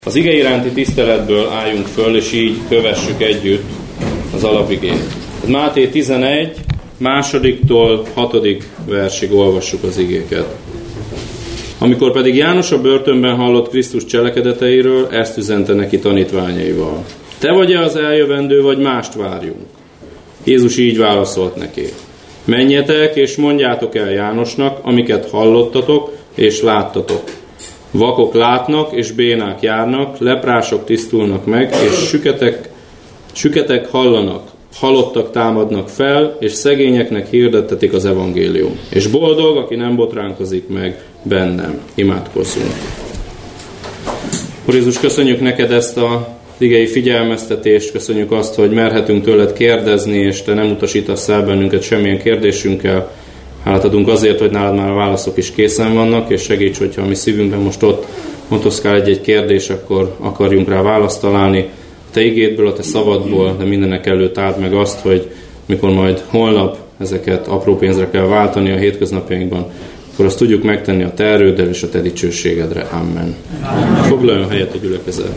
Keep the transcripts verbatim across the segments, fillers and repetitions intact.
Az ige iránti tiszteletből álljunk föl, és így kövessük együtt az alapigét. Máté tizenegy, másodiktól hatodik versig olvassuk az igéket. Amikor pedig János a börtönben hallott Krisztus cselekedeteiről, ezt üzente neki tanítványaival. Te vagy-e az eljövendő, vagy mást várjunk? Jézus így válaszolt neki. Menjetek, és mondjátok el Jánosnak, amiket hallottatok, és láttatok. Vakok látnak, és bénák járnak, leprások tisztulnak meg, és süketek, süketek hallanak, halottak támadnak fel, és szegényeknek hirdettetik az evangélium. És boldog, aki nem botránkozik meg bennem. Imádkozzunk. Úr Jézus, köszönjük neked ezt a igei figyelmeztetést, köszönjük azt, hogy merhetünk tőled kérdezni, és te nem utasítasz el bennünket semmilyen kérdésünkkel. Hálát adunk azért, hogy nálad már a válaszok is készen vannak, és segíts, hogyha a mi szívünkben most ott motoszkál egy-egy kérdés, akkor akarjunk rá választ találni. A te igédből, a te szavadból, de mindenek előtt áld meg azt, hogy mikor majd holnap ezeket apró pénzre kell váltani a hétköznapjainkban, akkor azt tudjuk megtenni a te erőddel és a te dicsőségedre. Amen. Amen. Foglaljon helyet a gyülekezet.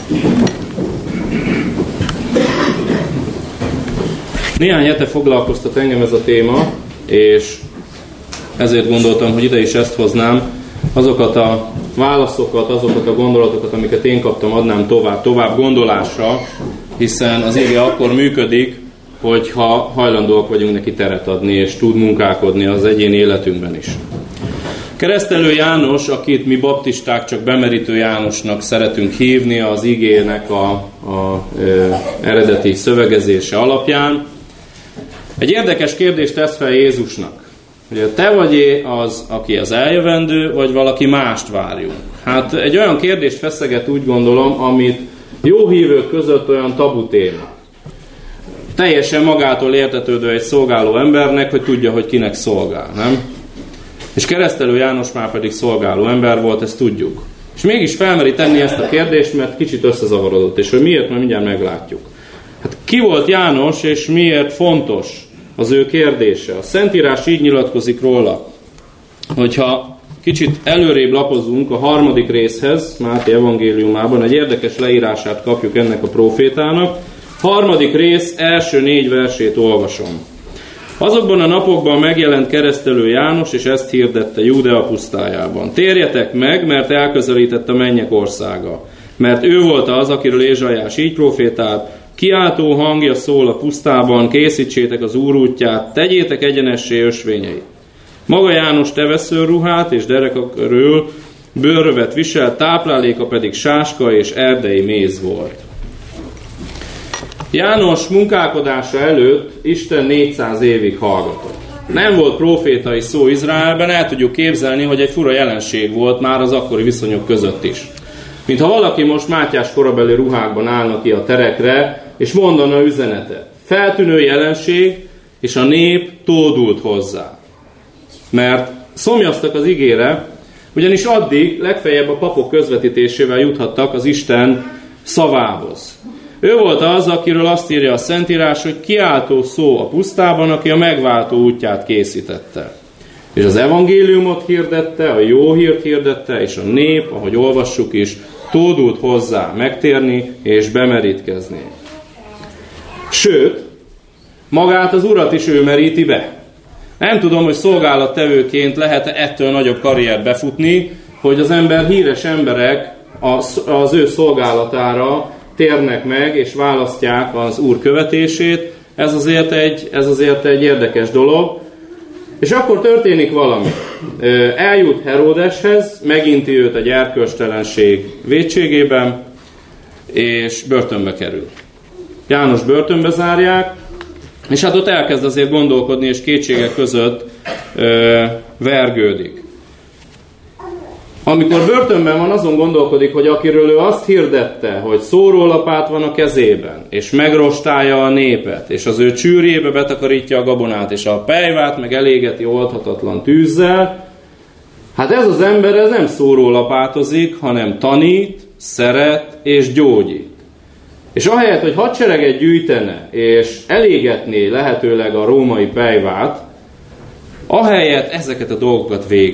Néhány hete foglalkoztat engem ez a téma, és ezért gondoltam, hogy ide is ezt hoznám, azokat a válaszokat, azokat a gondolatokat, amiket én kaptam, adnám tovább, tovább gondolásra, hiszen az ige akkor működik, hogyha hajlandóak vagyunk neki teret adni, és tud munkálkodni az egyéni életünkben is. Keresztelő János, akit mi baptisták csak bemerítő Jánosnak szeretünk hívni az igének a, a ö, eredeti szövegezése alapján, egy érdekes kérdést tesz fel Jézusnak. Hogy te vagy az, aki az eljövendő, vagy valaki mást várjunk? Hát egy olyan kérdést feszeget, úgy gondolom, amit jó hívők között olyan tabu téma. Teljesen magától értetődő egy szolgáló embernek, hogy tudja, hogy kinek szolgál, nem? És Keresztelő János már pedig szolgáló ember volt, ezt tudjuk. És mégis felmeri tenni ezt a kérdést, mert kicsit összezavarodott, és hogy miért, majd mindjárt meglátjuk. Hát ki volt János, és miért fontos az ő kérdése? A Szentírás így nyilatkozik róla, hogyha kicsit előrébb lapozunk a harmadik részhez, Máté evangéliumában, egy érdekes leírását kapjuk ennek a prófétának. Harmadik rész első négy versét olvasom. Azokban a napokban megjelent Keresztelő János, és ezt hirdette Júdea pusztájában. Térjetek meg, mert elközelített a mennyek országa. Mert ő volt az, akiről Ézsaiás így profétált, kiáltó hangja szól a pusztában, készítsétek az Úr útját, tegyétek egyenessé ösvényeit. Maga János tevesző ruhát és dereka körül bőrövet viselt, tápláléka pedig sáska és erdei méz volt. János munkálkodása előtt Isten négyszáz évig hallgatott. Nem volt profétai szó Izraelben, el tudjuk képzelni, hogy egy fura jelenség volt már az akkori viszonyok között is. Mintha valaki most Mátyás korabeli ruhákban állna ki a terekre, és mondana üzenetet. Feltűnő jelenség, és a nép tódult hozzá. Mert szomjaztak az igére, ugyanis addig legfeljebb a papok közvetítésével juthattak az Isten szavához. Ő volt az, akiről azt írja a Szentírás, hogy kiáltó szó a pusztában, aki a megváltó útját készítette. És az evangéliumot hirdette, a jó hírt hirdette, és a nép, ahogy olvassuk is, tódult hozzá megtérni és bemerítkezni. Sőt, magát az Urat is ő meríti be. Nem tudom, hogy szolgálattevőként lehet-e ettől nagyobb karriert befutni, hogy az ember, híres emberek az, az ő szolgálatára térnek meg, és választják az Úr követését. Ez azért egy, ez azért egy érdekes dolog. És akkor történik valami. Eljut Heródeshez, meginti őt egy erkölcstelenség vétségében, és börtönbe kerül. János börtönbe zárják, és hát ott elkezd azért gondolkodni, és kétségek között ö, vergődik. Amikor börtönben van, azon gondolkodik, hogy akiről ő azt hirdette, hogy szórólapát van a kezében, és megrostálja a népet, és az ő csűrjébe betakarítja a gabonát, és a pejvát meg elégeti oldhatatlan tűzzel, hát ez az ember ez nem szórólapátozik, hanem tanít, szeret és gyógyít. És ahelyett, hogy hadsereget gyűjtene, és elégetné lehetőleg a római pejvát, ahelyett ezeket a dolgokat végzi.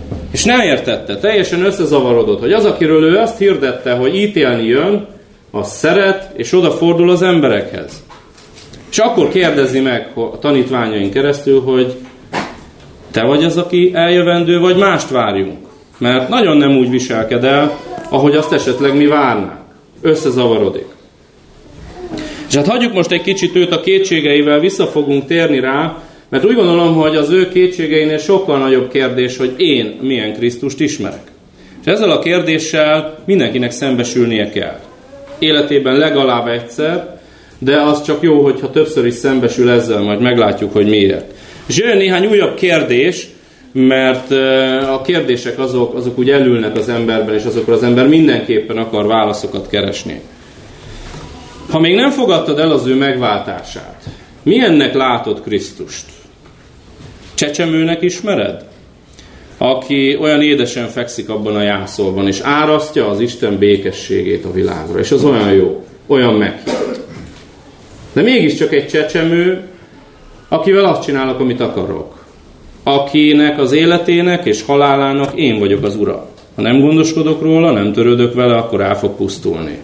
És nem értette, teljesen összezavarodott, hogy az, akiről ő azt hirdette, hogy ítélni jön, az szeret, és odafordul az emberekhez. És akkor kérdezi meg a tanítványaink keresztül, hogy te vagy az, aki eljövendő, vagy mást várjunk. Mert nagyon nem úgy viselked el, ahogy azt esetleg mi várnánk. Összezavarodik. És hát hagyjuk most egy kicsit őt a kétségeivel, vissza fogunk térni rá, mert úgy gondolom, hogy az ő kétségeinél sokkal nagyobb kérdés, hogy én milyen Krisztust ismerek. És ezzel a kérdéssel mindenkinek szembesülnie kell. Életében legalább egyszer, de az csak jó, hogyha többször is szembesül ezzel, majd meglátjuk, hogy miért. És jön néhány újabb kérdés, mert a kérdések azok, azok úgy elülnek az emberben, és azokra az ember mindenképpen akar válaszokat keresni. Ha még nem fogadtad el az ő megváltását, milyennek látod Krisztust? Csecsemőnek ismered? Aki olyan édesen fekszik abban a jászolban, és árasztja az Isten békességét a világra, és az olyan jó, olyan meghitt. De mégiscsak egy csecsemő, akivel azt csinálok, amit akarok. Akinek az életének és halálának én vagyok az ura. Ha nem gondoskodok róla, nem törődök vele, akkor el fog pusztulni.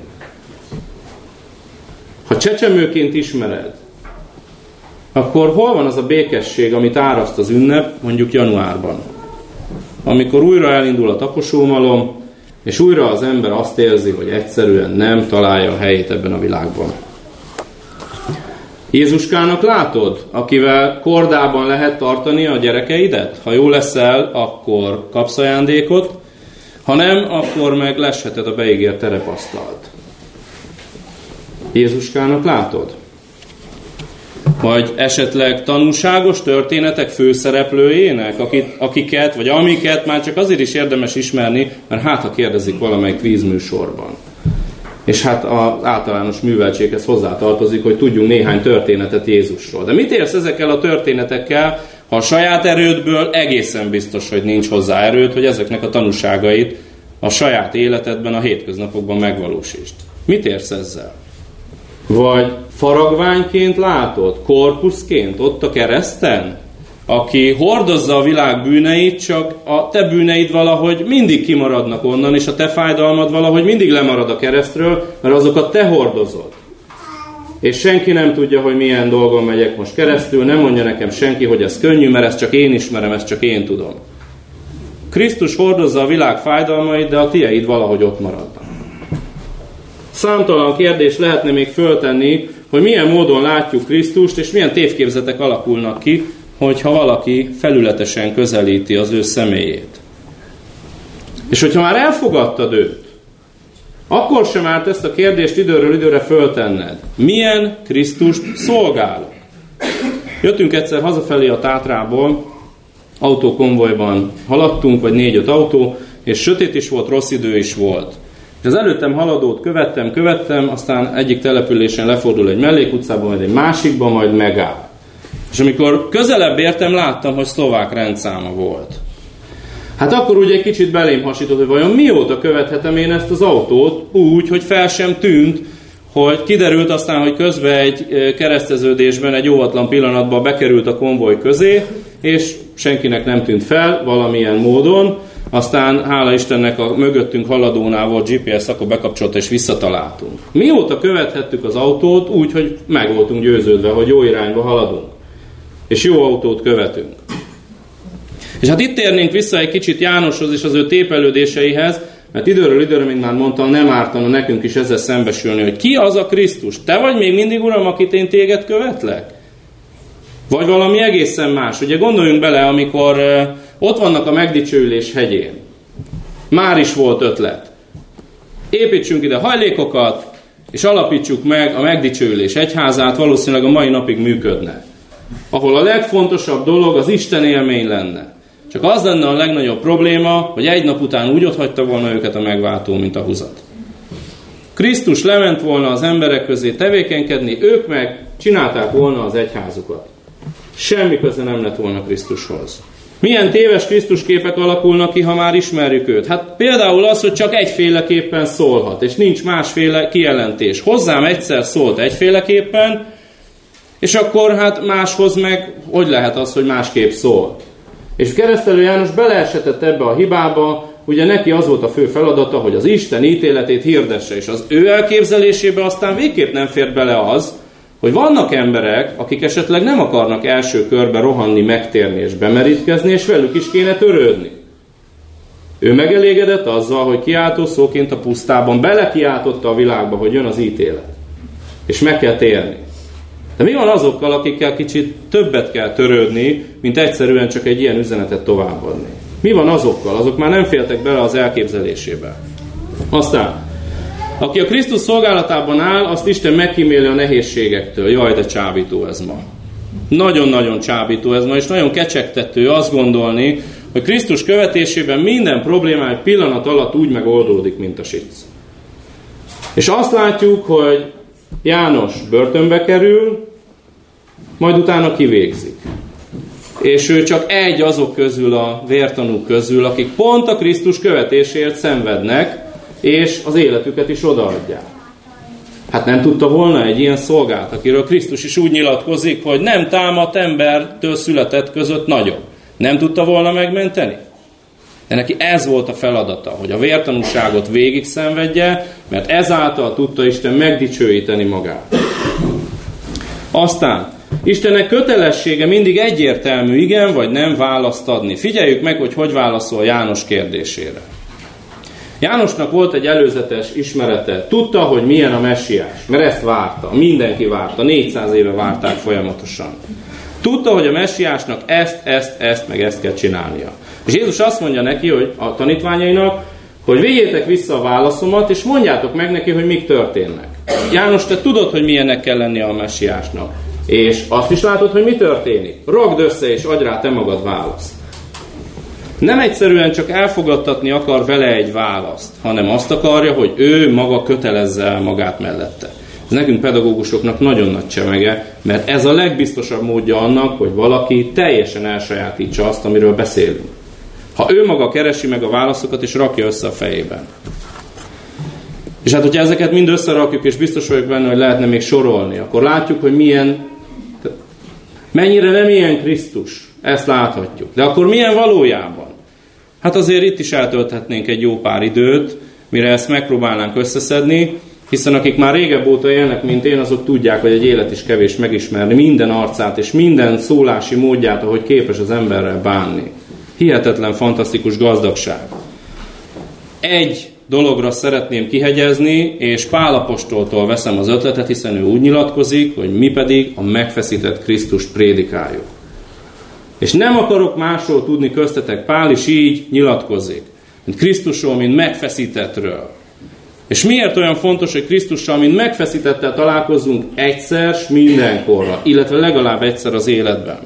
Ha csecsemőként ismered, akkor hol van az a békesség, amit áraszt az ünnep, mondjuk januárban? Amikor újra elindul a taposómalom, és újra az ember azt érzi, hogy egyszerűen nem találja a helyét ebben a világban. Jézuskának látod, akivel kordában lehet tartani a gyerekeidet? Ha jó leszel, akkor kapsz ajándékot, ha nem, akkor meg lesheted a beígért terepasztalt. Jézuskának látod? Vagy esetleg tanúságos történetek főszereplőjének, akit, akiket, vagy amiket már csak azért is érdemes ismerni, mert hát ha kérdezik valamelyik kvízműsorban. És hát az általános műveltséghez hozzátartozik, hogy tudjunk néhány történetet Jézusról. De mit érsz ezekkel a történetekkel, ha a saját erődből egészen biztos, hogy nincs hozzá erőd, hogy ezeknek a tanúságait a saját életedben, a hétköznapokban megvalósítsd? Mit érsz ezzel? Vagy faragványként látod, korpuszként ott a kereszten, aki hordozza a világ bűneit, csak a te bűneid valahogy mindig kimaradnak onnan, és a te fájdalmad valahogy mindig lemarad a keresztről, mert azokat te hordozod. És senki nem tudja, hogy milyen dolgon megyek most keresztül, nem mondja nekem senki, hogy ez könnyű, mert ezt csak én ismerem, ezt csak én tudom. Krisztus hordozza a világ fájdalmait, de a tieid valahogy ott maradnak. Számtalan kérdés lehetne még föltenni, hogy milyen módon látjuk Krisztust, és milyen tévképzetek alakulnak ki, hogyha valaki felületesen közelíti az ő személyét. És hogyha már elfogadtad őt, akkor sem árt ezt a kérdést időről időre föltenned. Milyen Krisztust szolgálok? Jöttünk egyszer hazafelé a Tátrából, autókonvojban haladtunk, vagy négy-öt autó, és sötét is volt, rossz idő is volt. És az előttem haladót követtem, követtem, aztán egyik településen lefordul egy mellékutcába, majd egy másikba, majd megáll. És amikor közelebb értem, láttam, hogy szlovák rendszáma volt. Hát akkor úgy egy kicsit belém hasított, hogy vajon mióta követhetem én ezt az autót úgy, hogy fel sem tűnt, hogy kiderült aztán, hogy közben egy kereszteződésben, egy óvatlan pillanatban bekerült a konvoj közé, és senkinek nem tűnt fel valamilyen módon. Aztán hála Istennek a mögöttünk haladónál volt gé pé es, akkor bekapcsolt és visszataláltunk. Mióta követhettük az autót úgy, hogy meg voltunk győződve, hogy jó irányba haladunk. És jó autót követünk. És hát itt térnénk vissza egy kicsit Jánoshoz és az ő tépelődéseihez, mert időről időre, mint már mondtam, nem ártana nekünk is ezzel szembesülni, hogy ki az a Krisztus? Te vagy még mindig, Uram, akit én téged követlek? Vagy valami egészen más. Ugye gondoljunk bele, amikor ott vannak a megdicsőülés hegyén. Már is volt ötlet. Építsünk ide hajlékokat, és alapítsuk meg a megdicsőülés egyházát, valószínűleg a mai napig működne. Ahol a legfontosabb dolog az Isten élmény lenne. Csak az lenne a legnagyobb probléma, hogy egy nap után úgy otthagyta volna őket a megváltó, mint a húzat. Krisztus lement volna az emberek közé tevékenykedni, ők meg csinálták volna az egyházukat. Semmi köze nem lett volna Krisztushoz. Milyen téves Krisztus képek alakulnak ki, ha már ismerjük őt? Hát például az, hogy csak egyféleképpen szólhat, és nincs másféle kijelentés. Hozzám egyszer szólt egyféleképpen, és akkor hát máshoz meg hogy lehet az, hogy másképp szól? És Keresztelő János beleesett ebbe a hibába, ugye neki az volt a fő feladata, hogy az Isten ítéletét hirdesse, és az ő elképzelésébe aztán végképp nem fér bele az, hogy vannak emberek, akik esetleg nem akarnak első körbe rohanni, megtérni és bemerítkezni, és velük is kéne törődni. Ő megelégedett azzal, hogy kiáltó szóként a pusztában belekiáltotta a világba, hogy jön az ítélet. És meg kell térni. De mi van azokkal, akikkel kicsit többet kell törődni, mint egyszerűen csak egy ilyen üzenetet továbbadni? Mi van azokkal? Azok már nem féltek bele az elképzelésébe. Aztán, aki a Krisztus szolgálatában áll, azt Isten megkíméli a nehézségektől. Jaj, de csábító ez ma. Nagyon-nagyon csábító ez ma, és nagyon kecsegtető azt gondolni, hogy Krisztus követésében minden probléma egy pillanat alatt úgy megoldódik, mint a sic. És azt látjuk, hogy János börtönbe kerül, majd utána kivégzik. És ő csak egy azok közül, a vértanúk közül, akik pont a Krisztus követéséért szenvednek, és az életüket is odaadják. Hát nem tudta volna egy ilyen szolgált, akiről Krisztus is úgy nyilatkozik, hogy nem támadt embertől született között nagyobb. Nem tudta volna megmenteni? De neki ez volt a feladata, hogy a vértanúságot végig szenvedje, mert ezáltal tudta Isten megdicsőíteni magát. Aztán Istennek kötelessége mindig egyértelmű igen vagy nem választ adni. Figyeljük meg, hogy hogy válaszol János kérdésére. Jánosnak volt egy előzetes ismerete. Tudta, hogy milyen a messiás, mert ezt várta. Mindenki várta. négyszáz éve várták folyamatosan. Tudta, hogy a messiásnak ezt, ezt, ezt, meg ezt kell csinálnia. És Jézus azt mondja neki, hogy a tanítványainak, hogy vigyétek vissza a válaszomat, és mondjátok meg neki, hogy mik történnek. János, te tudod, hogy milyennek kell lennie a messiásnak. És azt is látod, hogy mi történik. Ragd össze, és adj rá te magad választ. Nem egyszerűen csak elfogadtatni akar vele egy választ, hanem azt akarja, hogy ő maga kötelezze el magát mellette. Ez nekünk pedagógusoknak nagyon nagy csemege, mert ez a legbiztosabb módja annak, hogy valaki teljesen elsajátítsa azt, amiről beszélünk. Ha ő maga keresi meg a válaszokat, és rakja össze a fejében. És hát, hogyha ezeket mind összerakjuk, és biztos vagyok benne, hogy lehetne még sorolni, akkor látjuk, hogy milyen, mennyire nem ilyen Krisztus. Ezt láthatjuk. De akkor milyen valójában? Hát azért itt is eltölthetnénk egy jó pár időt, mire ezt megpróbálnánk összeszedni, hiszen akik már régebb óta élnek, mint én, azok tudják, hogy egy élet is kevés megismerni minden arcát és minden szólási módját, ahogy képes az emberrel bánni. Hihetetlen, fantasztikus gazdagság. Egy dologra szeretném kihegyezni, és Pál apostoltól veszem az ötletet, hiszen ő úgy nyilatkozik, hogy mi pedig a megfeszített Krisztust prédikáljuk. És nem akarok másról tudni köztetek, Pál is így nyilatkozik, mint Krisztusról, mint megfeszítettről. És miért olyan fontos, hogy Krisztussal, mint megfeszítettel találkozzunk egyszer s mindenkorra, illetve legalább egyszer az életben?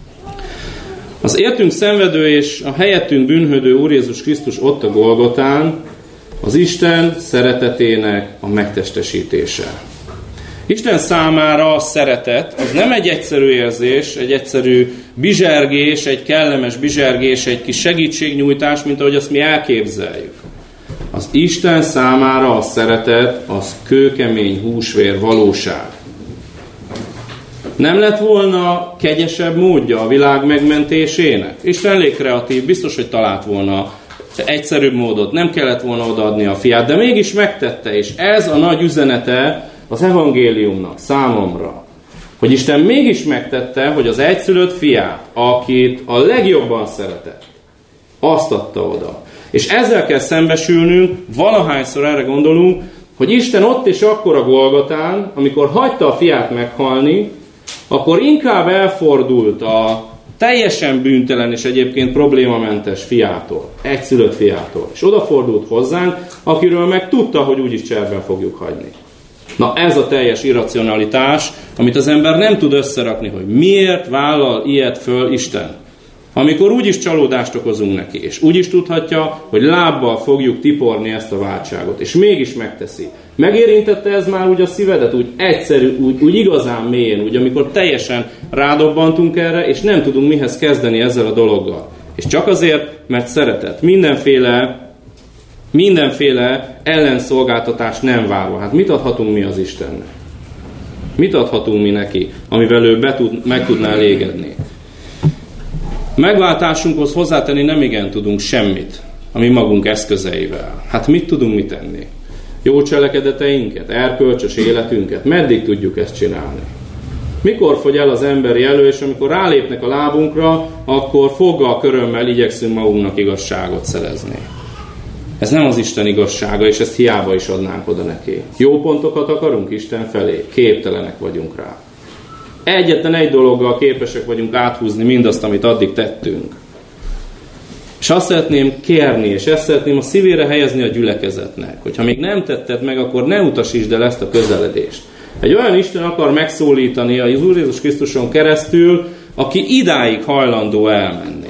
Az értünk szenvedő és a helyettünk bűnhődő Úr Jézus Krisztus ott a Golgotán, az Isten szeretetének a megtestesítése. Isten számára a szeretet az nem egy egyszerű érzés, egy egyszerű bizsergés, egy kellemes bizsergés, egy kis segítségnyújtás, mint ahogy azt mi elképzeljük. Az Isten számára a szeretet az kőkemény húsvér valóság. Nem lett volna kegyesebb módja a világ megmentésének? Isten elég kreatív, biztos, hogy talált volna egyszerűbb módot, nem kellett volna odaadni a fiát, de mégis megtette, és ez a nagy üzenete az evangéliumnak számomra, hogy Isten mégis megtette, hogy az egyszülött fiát, akit a legjobban szeretett, azt adta oda. És ezzel kell szembesülnünk, valahányszor erre gondolunk, hogy Isten ott és akkor a Golgotán, amikor hagyta a fiát meghalni, akkor inkább elfordult a teljesen bűntelen és egyébként problémamentes fiától, egyszülött fiától. És odafordult hozzánk, akiről meg tudta, hogy úgyis cserben fogjuk hagyni. Na ez a teljes irracionalitás, amit az ember nem tud összerakni, hogy miért vállal ilyet föl Isten. Amikor úgyis csalódást okozunk neki, és úgyis tudhatja, hogy lábbal fogjuk tiporni ezt a váltságot, és mégis megteszi. Megérintette ez már úgy a szívedet, úgy egyszerű, úgy, úgy igazán mélyen, úgy amikor teljesen rádobbantunk erre, és nem tudunk mihez kezdeni ezzel a dologgal. És csak azért, mert szeretet. Mindenféle, mindenféle ellenszolgáltatást nem várva. Hát mit adhatunk mi az Istennek? Mit adhatunk mi neki, amivel ő be tud, meg tudná elégedni? A megváltásunkhoz hozzátenni nem igen tudunk semmit a mi magunk eszközeivel. Hát mit tudunk mit tenni? Jó cselekedeteinket, erkölcsös életünket, meddig tudjuk ezt csinálni? Mikor fogy el az emberi elő, és amikor rálépnek a lábunkra, akkor foggal, körömmel igyekszünk magunknak igazságot szerezni. Ez nem az Isten igazsága, és ezt hiába is adnánk oda neki. Jó pontokat akarunk Isten felé, képtelenek vagyunk rá. Egyetlen egy dologgal képesek vagyunk áthúzni mindazt, amit addig tettünk. És azt szeretném kérni, és ezt szeretném a szívére helyezni a gyülekezetnek, hogyha még nem tetted meg, akkor ne utasítsd el ezt a közeledést. Egy olyan Isten akar megszólítani az Úr Jézus Krisztuson keresztül, aki idáig hajlandó elmenni.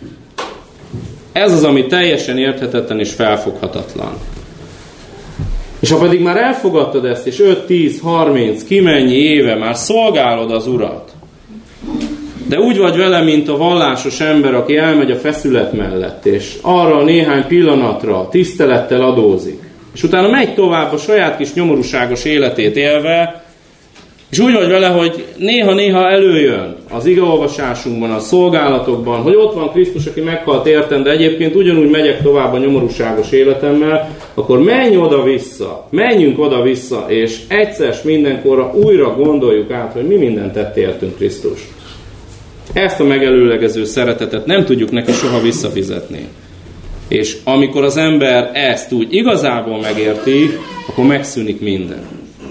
Ez az, ami teljesen érthetetlen és felfoghatatlan. És ha pedig már elfogadtad ezt, és öt, tíz, harminc, kimennyi éve már szolgálod az Urat, de úgy vagy vele, mint a vallásos ember, aki elmegy a feszület mellett, és arra néhány pillanatra tisztelettel adózik, és utána megy tovább a saját kis nyomorúságos életét élve, és úgy vagy vele, hogy néha-néha előjön az igeolvasásunkban, a szolgálatokban, hogy ott van Krisztus, aki meghalt értem, de egyébként ugyanúgy megyek tovább a nyomorúságos életemmel, akkor menj oda-vissza, menjünk oda-vissza, és egyszer mindenkorra újra gondoljuk át, hogy mi mindent tett értünk Krisztus. Ezt a megelőlegező szeretetet nem tudjuk neki soha visszafizetni. És amikor az ember ezt úgy igazából megérti, akkor megszűnik minden.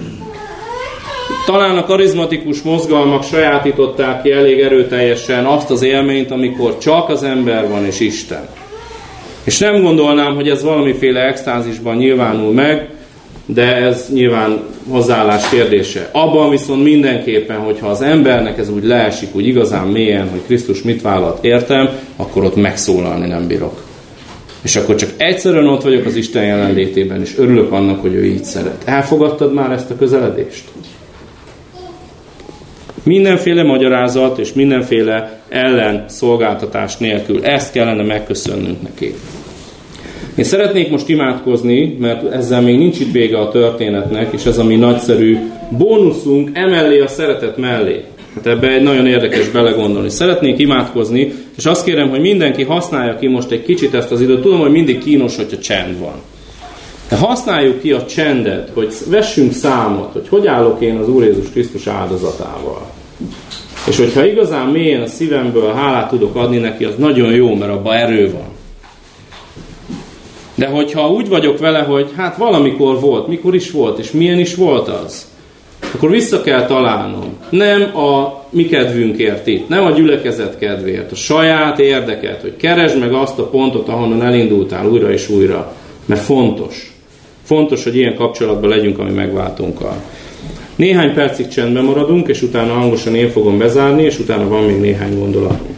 Talán a karizmatikus mozgalmak sajátították ki elég erőteljesen azt az élményt, amikor csak az ember van és Isten. És nem gondolnám, hogy ez valamiféle extázisban nyilvánul meg, de ez nyilván hozzáállás kérdése. Abban viszont mindenképpen, hogyha az embernek ez úgy leesik, úgy igazán mélyen, hogy Krisztus mit vállalt értem, akkor ott megszólalni nem bírok. És akkor csak egyszerűen ott vagyok az Isten jelenlétében, és örülök annak, hogy ő így szeret. Elfogadtad már ezt a közeledést? Mindenféle magyarázat és mindenféle ellenszolgáltatás nélkül. Ezt kellene megköszönnünk neki. Én szeretnék most imádkozni, mert ezzel még nincs itt vége a történetnek, és ez a mi nagyszerű bónuszunk emellé a szeretet mellé. Hát ebbe egy nagyon érdekes belegondolni. Szeretnék imádkozni, és azt kérem, hogy mindenki használja ki most egy kicsit ezt az időt. Tudom, hogy mindig kínos, hogyha csend van. De használjuk ki a csendet, hogy vessünk számot, hogy hogy állok én az Úr Jézus Krisztus áldozatával. És hogyha igazán mélyen a szívemből hálát tudok adni neki, az nagyon jó, mert abban erő van. De hogyha úgy vagyok vele, hogy hát valamikor volt, mikor is volt, és milyen is volt az, akkor vissza kell találnom. Nem a mi kedvünkért itt, nem a gyülekezet kedvéért, a saját érdeket, hogy keresd meg azt a pontot, ahonnan elindultál újra és újra. Mert fontos. Fontos, hogy ilyen kapcsolatban legyünk a mi megváltónkkal. Néhány percig csendben maradunk, és utána hangosan én fogom bezárni, és utána van még néhány gondolatunk.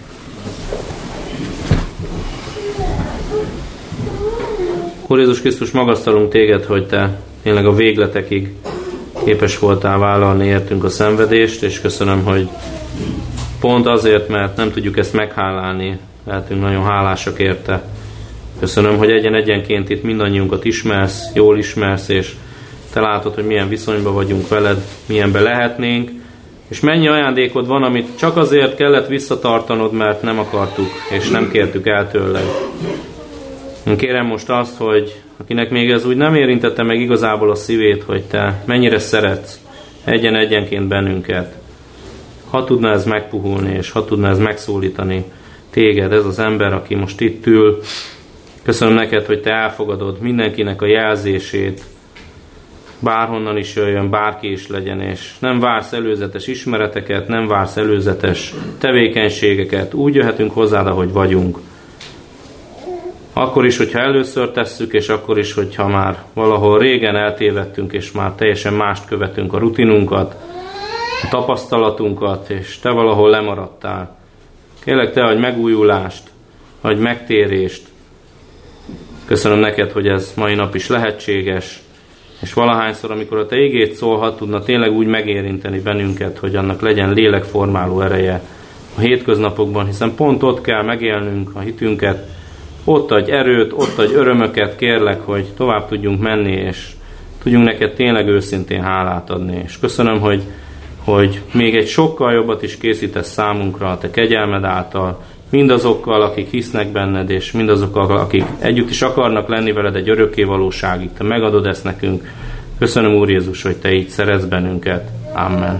Úr Jézus Krisztus, magasztalunk téged, hogy te tényleg a végletekig képes voltál vállalni értünk a szenvedést, és köszönöm, hogy pont azért, mert nem tudjuk ezt meghálálni, lehetünk nagyon hálásak érte. Köszönöm, hogy egyen-egyenként itt mindannyiunkat ismersz, jól ismersz, és te látod, hogy milyen viszonyban vagyunk veled, milyenbe lehetnénk, és mennyi ajándékod van, amit csak azért kellett visszatartanod, mert nem akartuk, és nem kértük el tőled. Én kérem most azt, hogy akinek még ez úgy nem érintette meg igazából a szívét, hogy te mennyire szeretsz egyen-egyenként bennünket, ha tudna ez megpuhulni, és ha tudna ez megszólítani téged, ez az ember, aki most itt ül. Köszönöm neked, hogy te elfogadod mindenkinek a jelzését, bárhonnan is jöjjön, bárki is legyen, és nem vársz előzetes ismereteket, nem vársz előzetes tevékenységeket, úgy jöhetünk hozzád, ahogy vagyunk. Akkor is, hogyha először tesszük, és akkor is, hogyha már valahol régen eltévedtünk, és már teljesen mást követünk, a rutinunkat, a tapasztalatunkat, és te valahol lemaradtál. Kérlek te, adj megújulást, adj megtérést. Köszönöm neked, hogy ez mai nap is lehetséges, és valahányszor, amikor a te igét szólhat, tudna tényleg úgy megérinteni bennünket, hogy annak legyen lélekformáló ereje a hétköznapokban, hiszen pont ott kell megélnünk a hitünket, ott adj erőt, ott adj örömöket, kérlek, hogy tovább tudjunk menni, és tudjunk neked tényleg őszintén hálát adni. És köszönöm, hogy, hogy még egy sokkal jobbat is készítesz számunkra a te kegyelmed által, mindazokkal, akik hisznek benned, és mindazokkal, akik együtt is akarnak lenni veled egy örökké valóságig. Te megadod ezt nekünk. Köszönöm, Úr Jézus, hogy Te így szeretsz bennünket. Amen.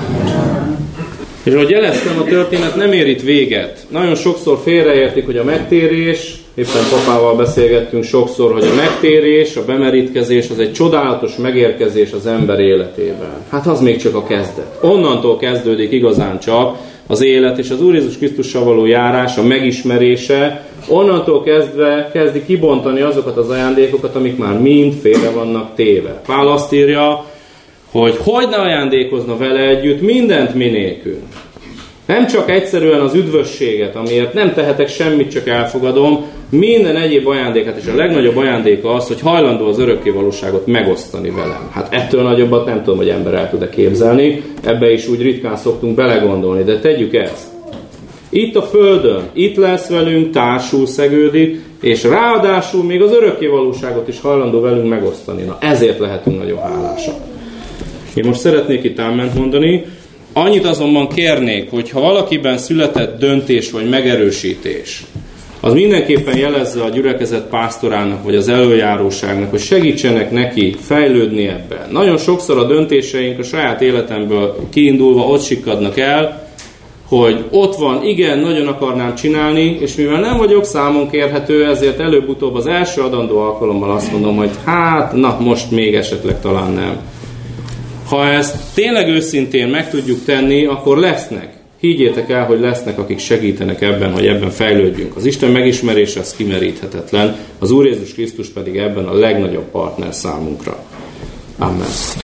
És ahogy jeleztem, a történet nem ér itt véget. Nagyon sokszor félreértik, hogy a megtérés, éppen papával beszélgettünk sokszor, hogy a megtérés, a bemerítkezés az egy csodálatos megérkezés az ember életében. Hát az még csak a kezdet. Onnantól kezdődik igazán csak az élet, és az Úr Jézus Krisztussal való járás, a megismerése, onnantól kezdve kezdi kibontani azokat az ajándékokat, amik már mind félre vannak téve. Pál azt írja, hogy hogy ne ajándékozna vele együtt mindent mi nélkül. Nem csak egyszerűen az üdvösséget, amiért nem tehetek semmit, csak elfogadom, minden egyéb ajándékát, és a legnagyobb ajándéka az, hogy hajlandó az örökké valóságot megosztani velem. Hát ettől nagyobbat nem tudom, hogy ember el tud-e képzelni, ebbe is úgy ritkán szoktunk belegondolni, de tegyük ezt. Itt a Földön, itt lesz velünk, társul szegődik, és ráadásul még az örökké valóságot is hajlandó velünk megosztani. Na ezért lehetünk nagyon hálásak. Én most szeretnék itt áment mondani, annyit azonban kérnék, hogy ha valakiben született döntés vagy megerősítés, az mindenképpen jelezze a gyülekezet pásztorának vagy az elöljáróságnak, hogy segítsenek neki fejlődni ebben. Nagyon sokszor a döntéseink a saját életemből kiindulva ott sikkadnak el, hogy ott van, igen, nagyon akarnám csinálni, és mivel nem vagyok számon kérhető, ezért előbb-utóbb az első adandó alkalommal azt mondom, hogy hát, na most még esetleg talán nem. Ha ezt tényleg őszintén meg tudjuk tenni, akkor lesznek. Higgyétek el, hogy lesznek, akik segítenek ebben, hogy ebben fejlődjünk. Az Isten megismerése az kimeríthetetlen, az Úr Jézus Krisztus pedig ebben a legnagyobb partner számunkra. Amen.